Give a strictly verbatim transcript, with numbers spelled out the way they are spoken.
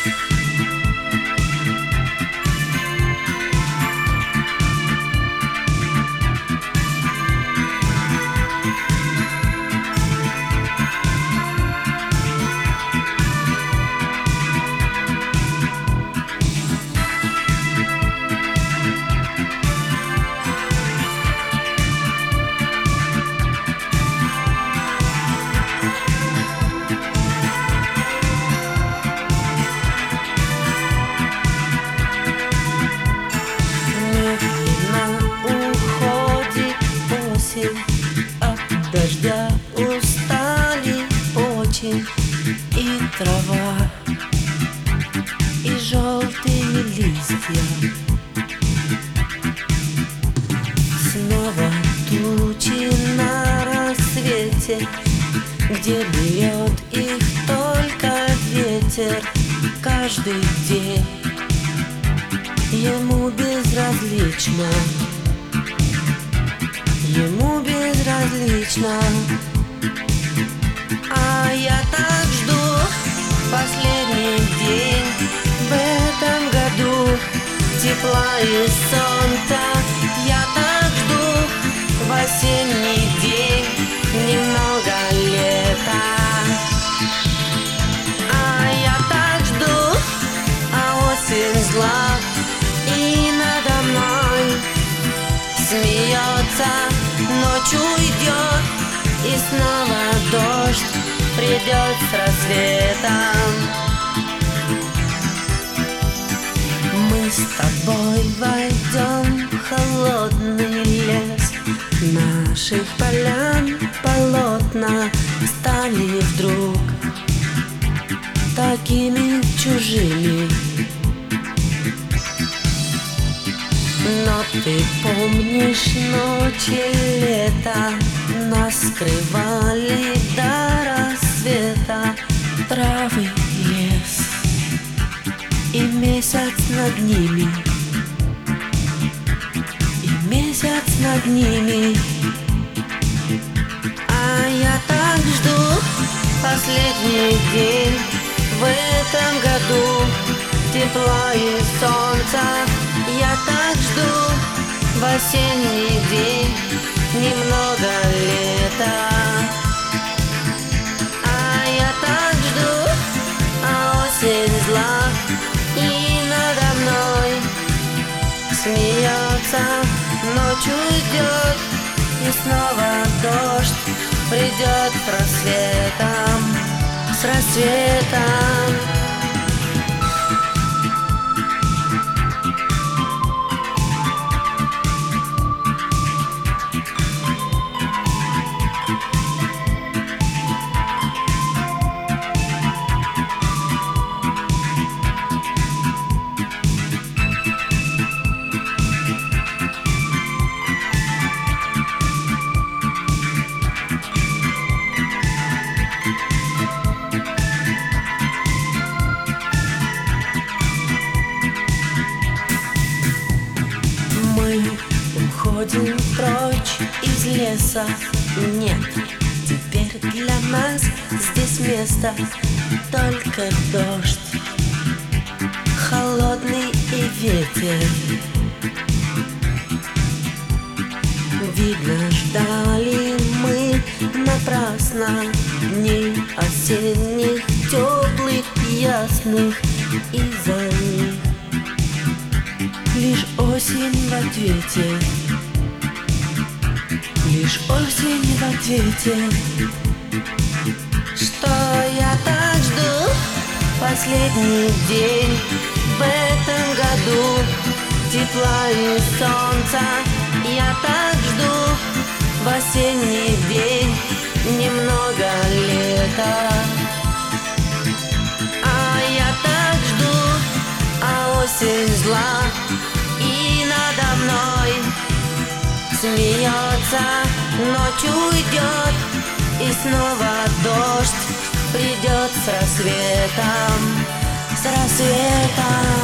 От дождя устали очень и трава, и желтые листья. Снова тучи на рассвете, где берет их только ветер. Каждый день ему безразлично, ему безразлично. А я так жду последний день в этом году, тепла и солнца. Я так жду в осенний день немного лета. А я так жду, а осень зла и надо мной смеется. Ночь уйдет, и снова дождь придет с рассветом. Мы с тобой войдем в холодный лес. Наших полян полотна стали вдруг такими чужими. Но ты помнишь ночи лета, нас скрывали до рассвета травы, лес и месяц над ними, и месяц над ними. А я так жду последний день в этом году, тепла и солнца. Я так жду в осенний день немного лета. А я так жду, а осень зла и надо мной смеется. Ночь уйдет, и снова дождь придет с рассветом, с рассветом. Уходим прочь из леса. Нет, теперь для нас здесь место только дождь, холодный и ветер. Видно, ждали мы напрасно дней осенних, теплых, ясных, и за них лишь осень в ответе, лишь осень в ответе. Что я так жду последний день в этом году, тепла и солнца. Я так жду в осенний день немного лета. А я так жду, а осень зла и надо мной смеется. Ночь уйдет, и снова дождь придет с рассветом, с рассветом.